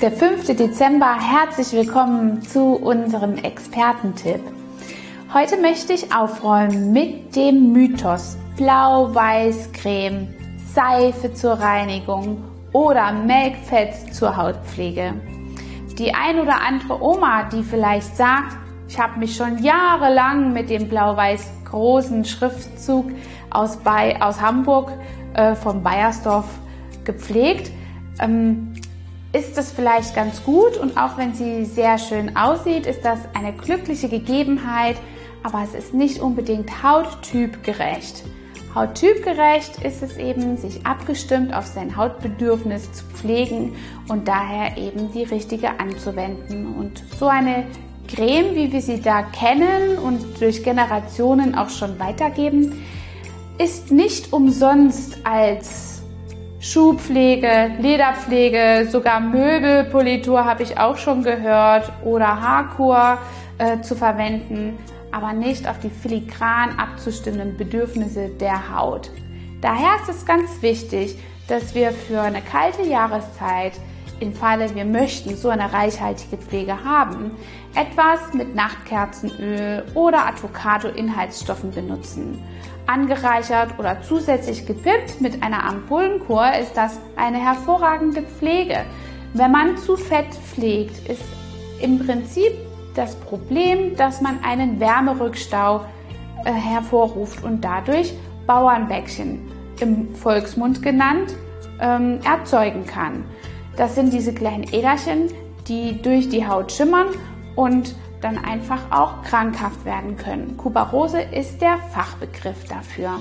Der 5. Dezember, herzlich willkommen zu unserem Expertentipp. Heute möchte ich aufräumen mit dem Mythos Blau-Weiß-Creme, Seife zur Reinigung oder Melkfett zur Hautpflege. Die ein oder andere Oma, die vielleicht sagt, ich habe mich schon jahrelang mit dem Blau-Weiß großen Schriftzug aus Hamburg von Baiersdorf gepflegt, ist das vielleicht ganz gut, und auch wenn sie sehr schön aussieht, ist das eine glückliche Gegebenheit, aber es ist nicht unbedingt hauttypgerecht. Hauttypgerecht ist es eben, sich abgestimmt auf sein Hautbedürfnis zu pflegen und daher eben die richtige anzuwenden. Und so eine Creme, wie wir sie da kennen und durch Generationen auch schon weitergeben, ist nicht umsonst als Schuhpflege, Lederpflege, sogar Möbelpolitur habe ich auch schon gehört oder Haarkur zu verwenden, aber nicht auf die filigran abzustimmenden Bedürfnisse der Haut. Daher ist es ganz wichtig, dass wir für eine kalte Jahreszeit, im Falle wir möchten so eine reichhaltige Pflege haben, etwas mit Nachtkerzenöl oder Avocado-Inhaltsstoffen benutzen. Angereichert oder zusätzlich gepippt mit einer Ampullenkur ist das eine hervorragende Pflege. Wenn man zu fett pflegt, ist im Prinzip das Problem, dass man einen Wärmerückstau hervorruft und dadurch Bauernbäckchen, im Volksmund genannt, erzeugen kann. Das sind diese kleinen Äderchen, die durch die Haut schimmern und dann einfach auch krankhaft werden können. Kuparose ist der Fachbegriff dafür.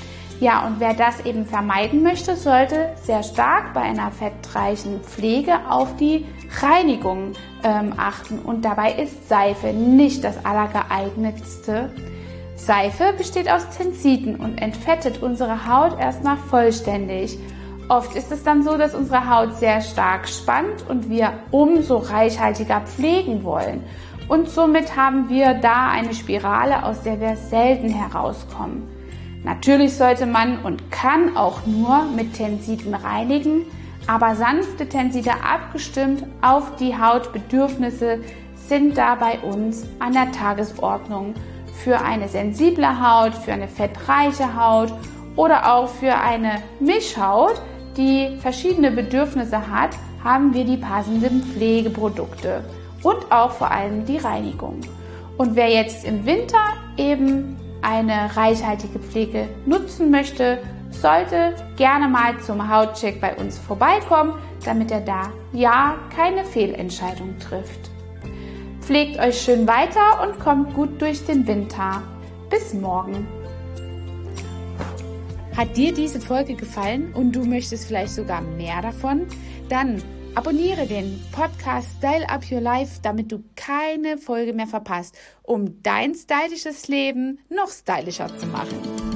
Ja, und wer das eben vermeiden möchte, sollte sehr stark bei einer fettreichen Pflege auf die Reinigung achten. Und dabei ist Seife nicht das allergeeignetste. Seife besteht aus Tensiden und entfettet unsere Haut erstmal vollständig. Oft ist es dann so, dass unsere Haut sehr stark spannt und wir umso reichhaltiger pflegen wollen. Und somit haben wir da eine Spirale, aus der wir selten herauskommen. Natürlich sollte man und kann auch nur mit Tensiden reinigen, aber sanfte Tenside abgestimmt auf die Hautbedürfnisse sind da bei uns an der Tagesordnung. Für eine sensible Haut, für eine fettreiche Haut oder auch für eine Mischhaut, die verschiedene Bedürfnisse hat, haben wir die passenden Pflegeprodukte. Und auch vor allem die Reinigung. Und wer jetzt im Winter eben eine reichhaltige Pflege nutzen möchte, sollte gerne mal zum Hautcheck bei uns vorbeikommen, damit er da ja keine Fehlentscheidung trifft. Pflegt euch schön weiter und kommt gut durch den Winter. Bis morgen. Hat dir diese Folge gefallen und du möchtest vielleicht sogar mehr davon? Dann abonniere den Podcast Style Up Your Life, damit du keine Folge mehr verpasst, um dein stylisches Leben noch stylischer zu machen.